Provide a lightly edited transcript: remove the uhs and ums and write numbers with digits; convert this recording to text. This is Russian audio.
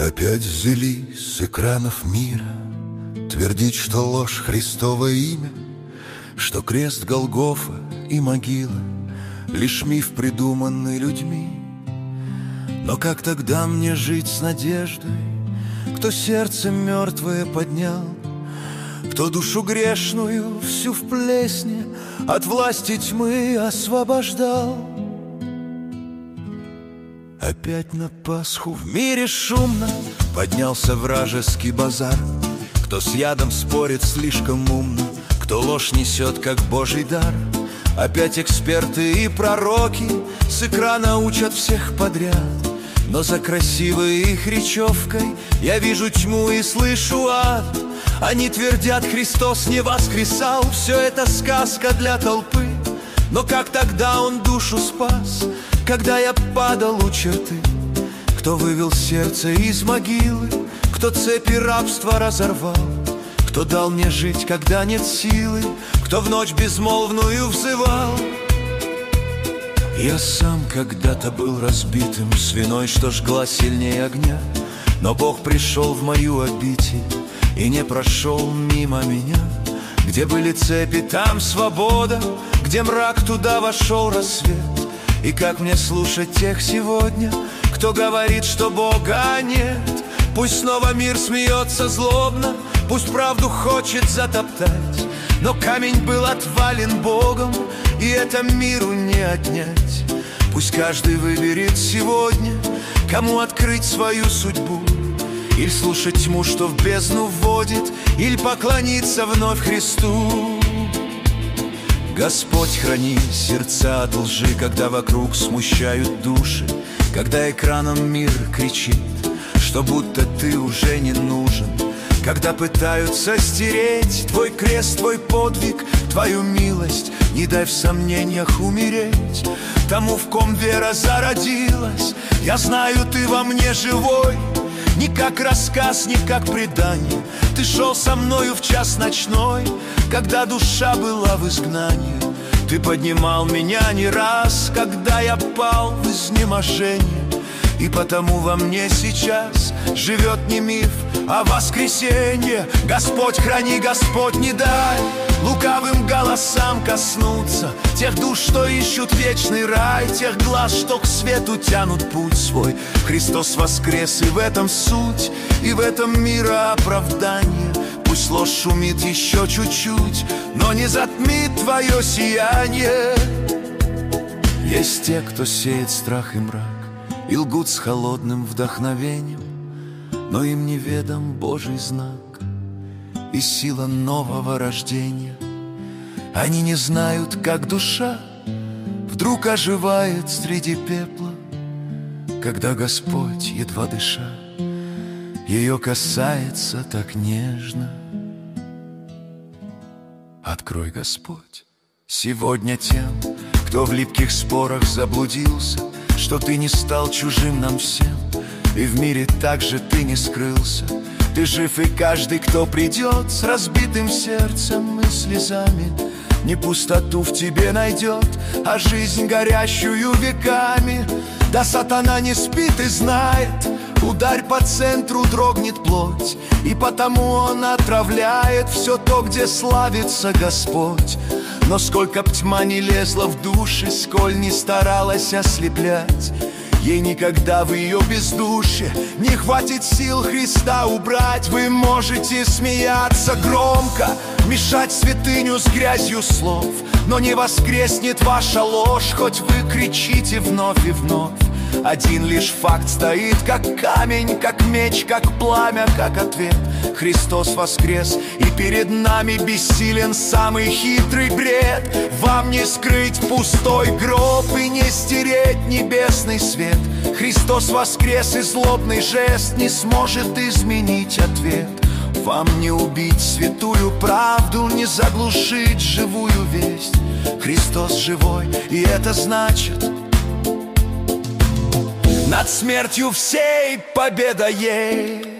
Опять взялись с экранов мира твердить, что ложь Христово имя, что крест Голгофа и могила лишь миф, придуманный людьми. Но как тогда мне жить с надеждой, кто сердце мертвое поднял, кто душу грешную всю в плесне от власти тьмы освобождал? Опять на Пасху в мире шумно поднялся вражеский базар. Кто с ядом спорит слишком умно, кто ложь несет как Божий дар. Опять эксперты и пророки с экрана учат всех подряд. Но за красивой их речевкой я вижу тьму и слышу ад. Они твердят, Христос не воскресал, все это сказка для толпы. Но как тогда Он душу спас, когда я падал у черты? Кто вывел сердце из могилы, кто цепи рабства разорвал, кто дал мне жить, когда нет силы, кто в ночь безмолвную взывал. Я сам когда-то был разбитым свиной, что жгла сильнее огня. Но Бог пришел в мою обитель и не прошел мимо меня. Где были цепи, там свобода, где мрак, туда вошел рассвет. И как мне слушать тех сегодня, кто говорит, что Бога нет? Пусть снова мир смеется злобно, пусть правду хочет затоптать, но камень был отвален Богом, и это миру не отнять. Пусть каждый выберет сегодня, кому открыть свою судьбу, или слушать тьму, что в бездну вводит, или поклониться вновь Христу. Господь, храни сердца от лжи, когда вокруг смущают души, когда экраном мир кричит, что будто ты уже не нужен, когда пытаются стереть твой крест, твой подвиг, твою милость. Не дай в сомнениях умереть тому, в ком вера зародилась. Я знаю, ты во мне живой, не как рассказ, не как предание. Ты шел со мною в час ночной, когда душа была в изгнании. Ты поднимал меня не раз, когда я пал в изнеможение. И потому во мне сейчас живет не миф, а воскресенье. Господь, храни, Господь, не дай лукавым голосам коснуться тех душ, что ищут вечный рай, тех глаз, что к свету тянут путь свой. Христос воскрес, и в этом суть, и в этом мира оправдание. Пусть ложь шумит еще чуть-чуть, но не затмит твое сияние. Есть те, кто сеет страх и мрак и лгут с холодным вдохновением, но им неведом Божий знак и сила нового рождения. Они не знают, как душа вдруг оживает среди пепла, когда Господь, едва дыша, ее касается так нежно. Открой, Господь, сегодня тем, кто в липких спорах заблудился, что ты не стал чужим нам всем, и в мире также ты не скрылся. Ты жив, и каждый, кто придет с разбитым сердцем и слезами, не пустоту в тебе найдет, а жизнь, горящую веками. Да сатана не спит и знает, ударь по центру, дрогнет плоть, и потому он отравляет все то, где славится Господь. Но сколько б тьма не лезла в души, сколь не старалась ослеплять, ей никогда в ее бездушье не хватит сил Христа убрать. Вы можете смеяться громко, мешать святыню с грязью слов, но не воскреснет ваша ложь, хоть вы кричите вновь и вновь. Один лишь факт стоит, как камень, как меч, как пламя, как ответ. Христос воскрес, и перед нами бессилен самый хитрый бред. Вам не скрыть пустой гроб и не стереть небесный свет. Христос воскрес, и злобный жест не сможет изменить ответ. Вам не убить святую правду, не заглушить живую весть. Христос живой, и это значит, над смертью всей победа есть.